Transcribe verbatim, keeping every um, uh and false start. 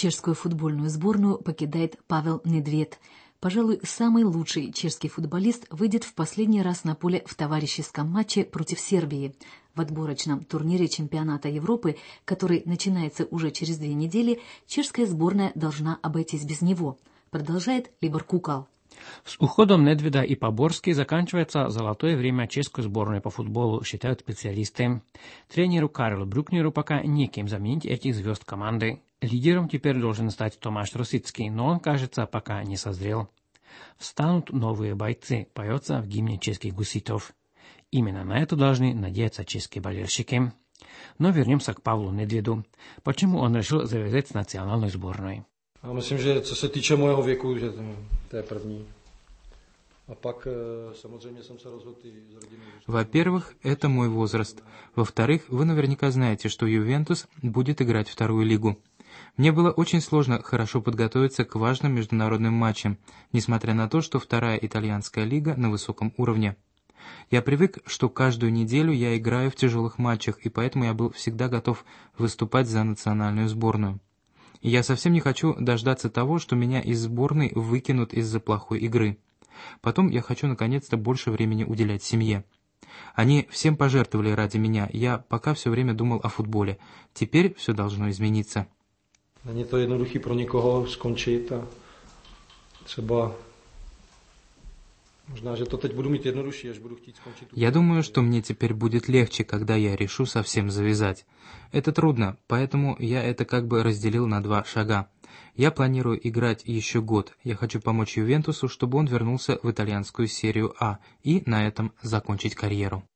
Чешскую футбольную сборную покидает Павел Недвед. Пожалуй, самый лучший чешский футболист выйдет в последний раз на поле в товарищеском матче против Сербии. В отборочном турнире чемпионата Европы, который начинается уже через две недели, чешская сборная должна обойтись без него, продолжает Libor Kukal. С уходом Недведа и Поборски заканчивается золотое время чешской сборной по футболу, считают специалисты. Тренеру Карлу Брюкнеру пока неким заменить этих звезд команды. Лидером теперь должен стать Томаш Росицкий, но он, кажется, пока не созрел. «Встанут новые бойцы», поется в гимне чешских гуситов. Именно на это должны надеяться чешские болельщики. Но вернемся к Павлу Недведу. Почему он решил завязать с национальной сборной? Já myslím, že co se týče mojeho věku, že to, to je první. A pak samozřejmě jsem se rozhodl z rodiny. Во-первых, это мой возраст. Во-вторых, вы наверняка знаете, что Ювентус будет играть вторую лигу. Мне было очень сложно хорошо подготовиться к важным международным матчам, несмотря на то, что вторая итальянская лига на высоком уровне. Я привык, что каждую неделю я играю в тяжелых матчах, и поэтому я был всегда готов выступать за национальную сборную. И я совсем не хочу дождаться того, что меня из сборной выкинут из-за плохой игры. Потом я хочу наконец-то больше времени уделять семье. Они всем пожертвовали ради меня, я пока все время думал о футболе. Теперь все должно измениться. Není to jednoduchý pro někoho skončit a třeba možná, že to teď budu mít jednodušší, až budu chtít skončit. Я думаю, что мне теперь будет легче, когда я решу совсем завязать. Это трудно, поэтому я это как бы разделил на два шага. Я планирую играть еще год. Я хочу помочь Ювентусу, чтобы он вернулся в итальянскую серию А и на этом закончить карьеру.